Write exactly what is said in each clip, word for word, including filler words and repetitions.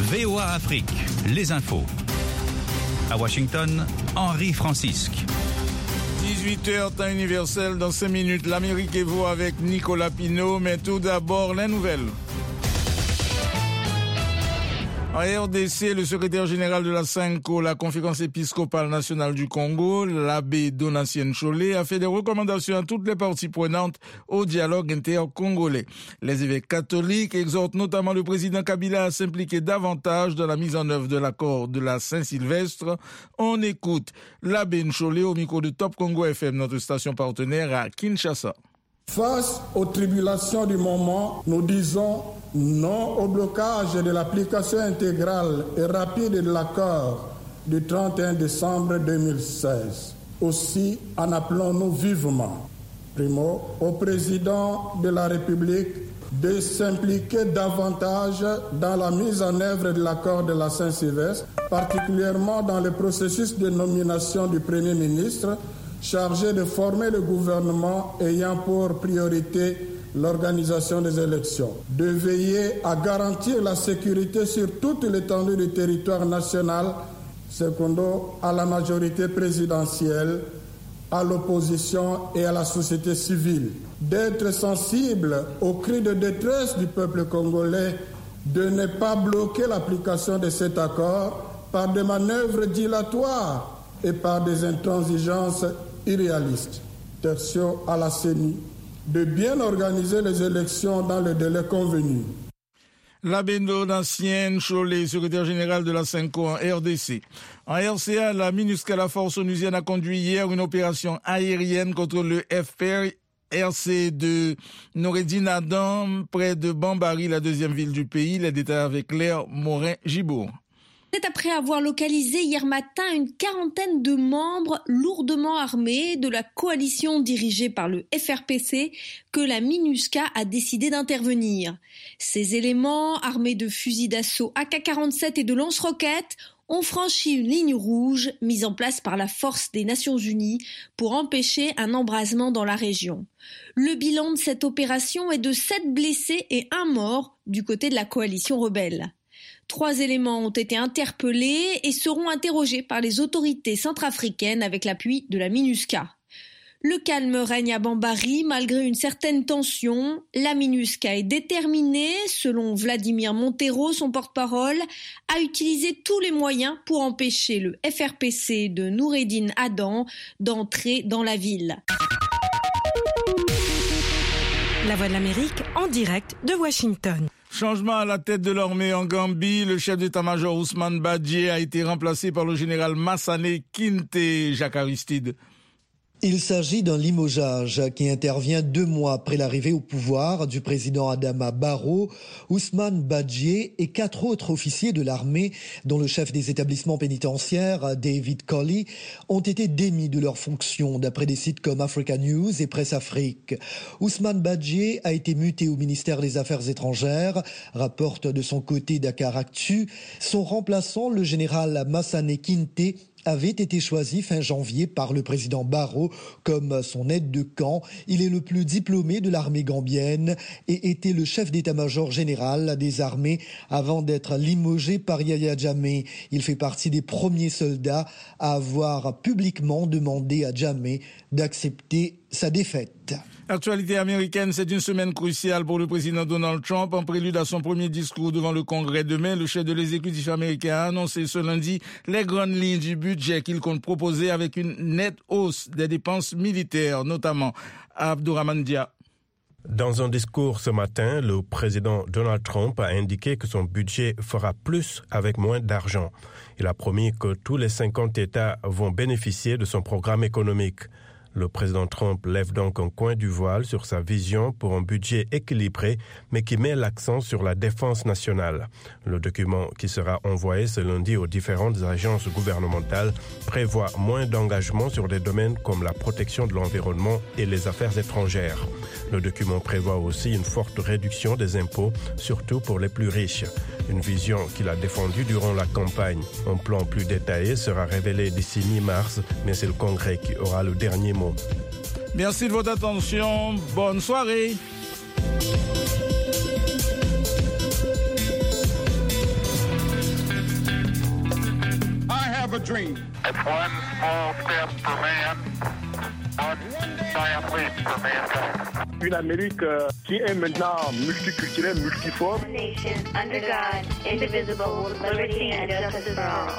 V O A Afrique, les infos. À Washington, Henri Francisque. dix-huit heures, temps universel, dans cinq minutes. L'Amérique et vous avec Nicolas Pinault, mais tout d'abord, les nouvelles. En R D C, le secrétaire général de la SENCO, la Conférence épiscopale nationale du Congo, l'abbé Donatien Cholet, a fait des recommandations à toutes les parties prenantes au dialogue intercongolais. Les évêques catholiques exhortent notamment le président Kabila à s'impliquer davantage dans la mise en œuvre de l'accord de la Saint-Sylvestre. On écoute l'abbé Cholet au micro de Top Congo F M, notre station partenaire à Kinshasa. Face aux tribulations du moment, nous disons non au blocage de l'application intégrale et rapide de l'accord du trente et un décembre deux mille seize. Aussi en appelons-nous vivement, primo, au président de la République de s'impliquer davantage dans la mise en œuvre de l'accord de la Saint-Sylvestre, particulièrement dans le processus de nomination du Premier ministre, chargé de former le gouvernement ayant pour priorité l'organisation des élections, de veiller à garantir la sécurité sur toute l'étendue du territoire national, secondo à la majorité présidentielle, à l'opposition et à la société civile, d'être sensible aux cris de détresse du peuple congolais, de ne pas bloquer l'application de cet accord par des manœuvres dilatoires et par des intransigeances irréalistes. Tertio à la C E N I, de bien organiser les élections dans le délai convenu. L'abbé Donatien Cholet, secrétaire général de la SENCO en R D C. En R C A, la MINUSCA, la force onusienne, a conduit hier une opération aérienne contre le F P R C de Noureddine Adam, près de Bambari, la deuxième ville du pays. Les détails avec Claire Morin-Gibourg. C'est après avoir localisé hier matin une quarantaine de membres lourdement armés de la coalition dirigée par le F R P C que la MINUSCA a décidé d'intervenir. Ces éléments, armés de fusils d'assaut A K quarante-sept et de lance-roquettes, ont franchi une ligne rouge mise en place par la force des Nations Unies pour empêcher un embrasement dans la région. Le bilan de cette opération est de sept blessés et un mort du côté de la coalition rebelle. Trois éléments ont été interpellés et seront interrogés par les autorités centrafricaines avec l'appui de la MINUSCA. Le calme règne à Bambari malgré une certaine tension. La MINUSCA est déterminée, selon Vladimir Montero, son porte-parole, à utiliser tous les moyens pour empêcher le F R P C de Noureddine Adam d'entrer dans la ville. La Voix de l'Amérique en direct de Washington. Changement à la tête de l'armée en Gambie, le chef d'état-major Ousmane Badjie a été remplacé par le général Massané Kinte. Jacques Aristide. Il s'agit d'un limogeage qui intervient deux mois après l'arrivée au pouvoir du président Adama Barrow. Ousmane Badjie et quatre autres officiers de l'armée, dont le chef des établissements pénitentiaires, David Colley, ont été démis de leurs fonctions, d'après des sites comme Africa News et Presse Afrique. Ousmane Badjie a été muté au ministère des Affaires étrangères, rapporte de son côté Dakar Actu. Son remplaçant, le général Massané Kinte, avait été choisi fin janvier par le président Barrow comme son aide de camp. Il est le plus diplômé de l'armée gambienne et était le chef d'état-major général des armées avant d'être limogé par Yahya Jammeh. Il fait partie des premiers soldats à avoir publiquement demandé à Jammeh d'accepter sa défaite. Actualité américaine, c'est une semaine cruciale pour le président Donald Trump. En prélude à son premier discours devant le Congrès demain, le chef de l'exécutif américain a annoncé ce lundi les grandes lignes du budget qu'il compte proposer avec une nette hausse des dépenses militaires, notamment. Abdourahmane Dia. Dans un discours ce matin, le président Donald Trump a indiqué que son budget fera plus avec moins d'argent. Il a promis que tous les cinquante États vont bénéficier de son programme économique. Le président Trump lève donc un coin du voile sur sa vision pour un budget équilibré, mais qui met l'accent sur la défense nationale. Le document qui sera envoyé ce lundi aux différentes agences gouvernementales prévoit moins d'engagement sur des domaines comme la protection de l'environnement et les affaires étrangères. Le document prévoit aussi une forte réduction des impôts, surtout pour les plus riches. Une vision qu'il a défendue durant la campagne. Un plan plus détaillé sera révélé d'ici mi-mars, mais c'est le Congrès qui aura le dernier mot. Merci de votre attention. Bonne soirée. a dream. It's one small step for man, one giant leap for mankind. Une Amérique euh, qui est maintenant multiculturelle, multiforme. One nation, under God, indivisible, with liberty and justice for all.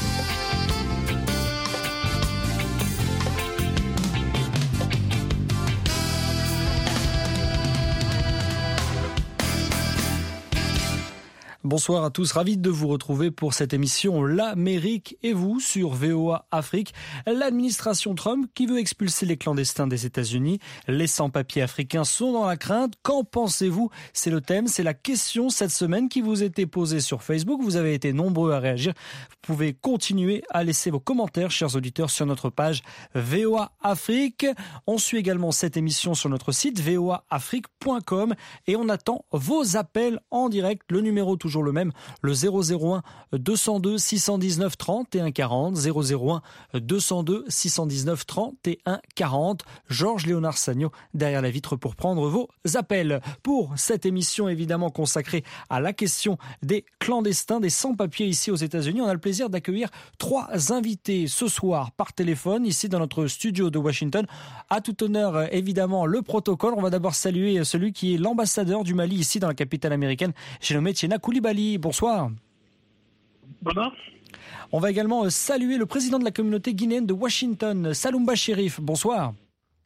Bonsoir à tous, ravi de vous retrouver pour cette émission L'Amérique et vous sur V O A Afrique. L'administration Trump qui veut expulser les clandestins des États-Unis. Les sans-papiers africains sont dans la crainte. Qu'en pensez-vous ? C'est le thème, c'est la question cette semaine qui vous était posée sur Facebook. Vous avez été nombreux à réagir. Vous pouvez continuer à laisser vos commentaires, chers auditeurs, sur notre page V O A Afrique. On suit également cette émission sur notre site v o a afrique point com et on attend vos appels en direct. Le numéro toujours le même, le zéro zéro un deux cent deux six cent dix-neuf trente et un quarante, zéro zéro un deux cent deux six cent dix-neuf trente et un quarante. Georges Léonard Sagno derrière la vitre pour prendre vos appels. Pour cette émission évidemment consacrée à la question des clandestins, des sans-papiers ici aux États-Unis, on a le plaisir d'accueillir trois invités ce soir par téléphone ici dans notre studio de Washington. À tout honneur évidemment le protocole. On va d'abord saluer celui qui est l'ambassadeur du Mali ici dans la capitale américaine. J'ai nommé Tiena Koulibaly. Bonsoir. Bonsoir. On va également saluer le président de la communauté guinéenne de Washington, Saloumba Chérif. Bonsoir.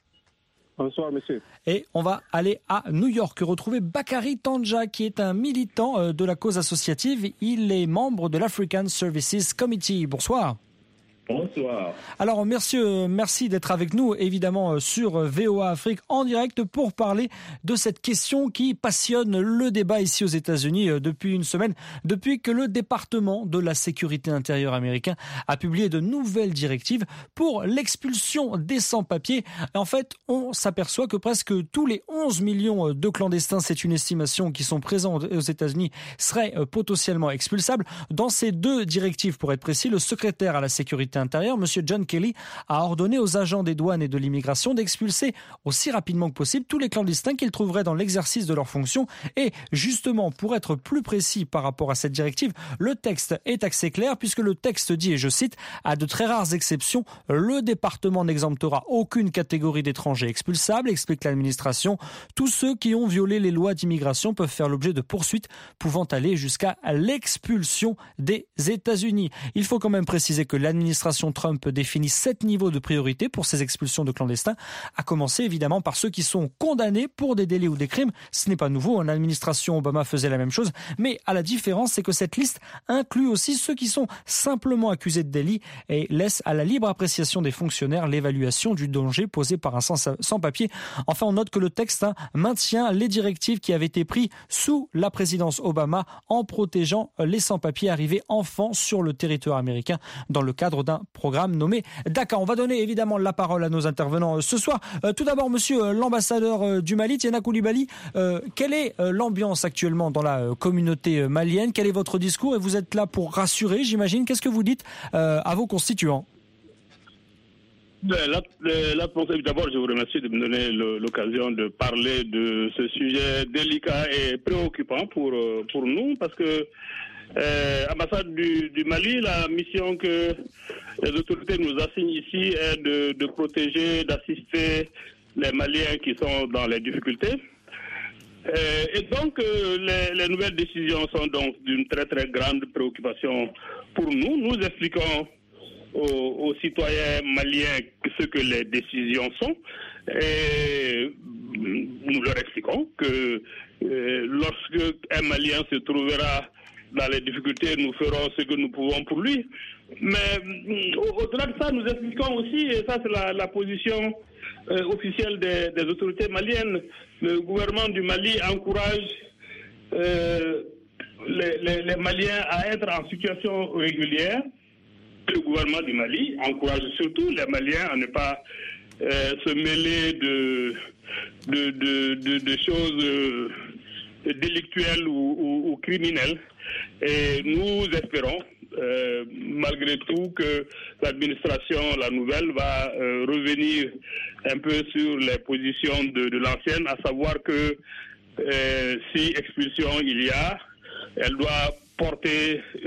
Bonsoir, monsieur. Et on va aller à New York, retrouver Bakary Tandja, qui est un militant de la cause associative. Il est membre de l'African Services Committee. Bonsoir. Bonsoir. Alors, merci, merci d'être avec nous, évidemment, sur V O A Afrique en direct pour parler de cette question qui passionne le débat ici aux États-Unis depuis une semaine, depuis que le département de la sécurité intérieure américain a publié de nouvelles directives pour l'expulsion des sans-papiers. En fait, on s'aperçoit que presque tous les onze millions de clandestins, c'est une estimation, qui sont présents aux États-Unis, seraient potentiellement expulsables. Dans ces deux directives, pour être précis, le secrétaire à la sécurité intérieure, M. John Kelly, a ordonné aux agents des douanes et de l'immigration d'expulser aussi rapidement que possible tous les clandestins qu'ils trouveraient dans l'exercice de leurs fonctions. Et justement, pour être plus précis par rapport à cette directive, le texte est assez clair puisque le texte dit, et je cite, « À de très rares exceptions, le département n'exemptera aucune catégorie d'étrangers expulsables, explique l'administration. Tous ceux qui ont violé les lois d'immigration peuvent faire l'objet de poursuites pouvant aller jusqu'à l'expulsion des États-Unis. » Il faut quand même préciser que l'administration Trump définit sept niveaux de priorité pour ces expulsions de clandestins, à commencer évidemment par ceux qui sont condamnés pour des délits ou des crimes. Ce n'est pas nouveau, l'administration Obama faisait la même chose, mais à la différence, c'est que cette liste inclut aussi ceux qui sont simplement accusés de délits et laisse à la libre appréciation des fonctionnaires l'évaluation du danger posé par un sans-papier. Enfin, on note que le texte hein, maintient les directives qui avaient été prises sous la présidence Obama en protégeant les sans-papiers arrivés enfants sur le territoire américain dans le cadre d'un programme nommé DACA. On va donner évidemment la parole à nos intervenants ce soir. Euh, tout d'abord, monsieur euh, l'ambassadeur euh, du Mali, Tiena Koulibaly, euh, quelle est euh, l'ambiance actuellement dans la euh, communauté euh, malienne ? Quel est votre discours ? Et vous êtes là pour rassurer, j'imagine. Qu'est-ce que vous dites euh, à vos constituants ? Là, là, d'abord, je vous remercie de me donner l'occasion de parler de ce sujet délicat et préoccupant pour, pour nous, parce que Euh, ambassade du, du Mali, la mission que les autorités nous assignent ici est de, de protéger, d'assister les Maliens qui sont dans les difficultés. Euh, et donc, euh, les, les nouvelles décisions sont donc d'une très très grande préoccupation pour nous. Nous expliquons aux, aux citoyens maliens ce que les décisions sont et nous leur expliquons que euh, lorsque un Malien se trouvera dans les difficultés, nous ferons ce que nous pouvons pour lui. Mais au-delà de ça, nous expliquons aussi, et ça c'est la, la position euh, officielle des, des autorités maliennes, le gouvernement du Mali encourage euh, les, les, les Maliens à être en situation régulière. Le gouvernement du Mali encourage surtout les Maliens à ne pas euh, se mêler de, de, de, de, de choses euh, délictuelles ou, ou, ou criminelles. Et nous espérons, euh, malgré tout, que l'administration, la nouvelle, va euh, revenir un peu sur les positions de, de l'ancienne, à savoir que euh, si expulsion il y a, elle doit porter